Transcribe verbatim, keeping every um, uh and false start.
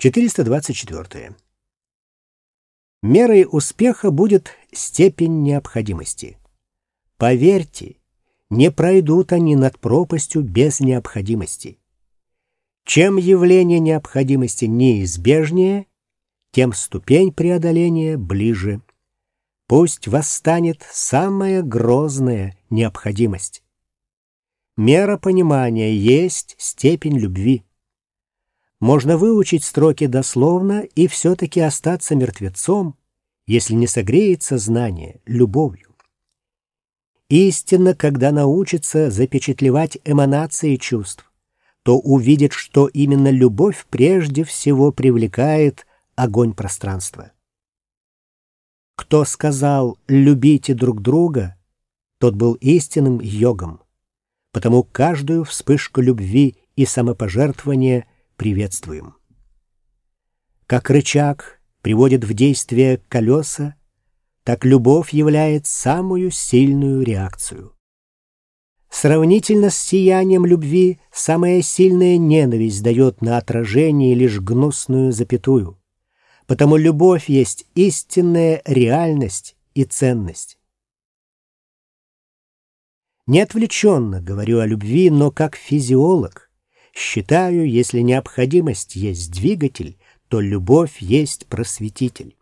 четыреста двадцать четыре. Мерой успеха будет степень необходимости. Поверьте, не пройдут они над пропастью без необходимости. Чем явление необходимости неизбежнее, тем ступень преодоления ближе. Пусть восстанет самая грозная необходимость. Мера понимания есть степень любви. Можно выучить строки дословно и все-таки остаться мертвецом, если не согреется знание любовью. Истинно, когда научится запечатлевать эманации чувств, то увидит, что именно любовь прежде всего привлекает огонь пространства. Кто сказал «любите друг друга», тот был истинным йогом, потому каждую вспышку любви и самопожертвования приветствуем. Как рычаг приводит в действие колеса, так любовь является самую сильную реакцию. Сравнительно с сиянием любви самая сильная ненависть дает на отражение лишь гнусную запятую, потому любовь есть истинная реальность и ценность. Не отвлеченно говорю о любви, но как физиолог считаю, если необходимость есть двигатель, то любовь есть просветитель.